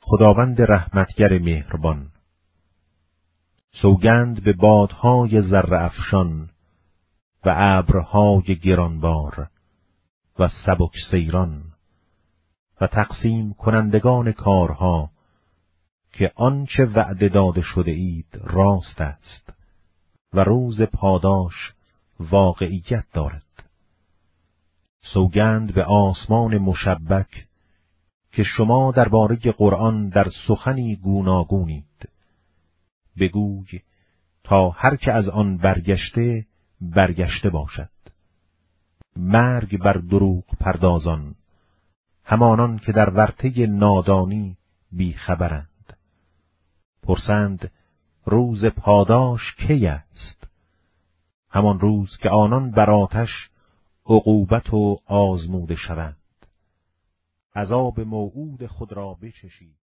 خداوند رحمتگر مهربان. سوگند به بادهای ذره افشان و ابرهای گرانبار و سبک سیران و تقسیم کنندگان کارها که آنچه وعده داده شده اید راست است و روز پاداش واقعیت دارد. سوگند به آسمان مشبک که شما درباره قرآن در سخنی گوناگونید. بگوی تا هر که از آن برگشته برگشته باشد. مرگ بر دروغ پردازان، همانان که در ورطه نادانی بیخبرند. پرسند روز پاداش کی است؟ همان روز که آنان بر آتش عقوبت و آزموده شوند. عذاب موعود خود را بچشید.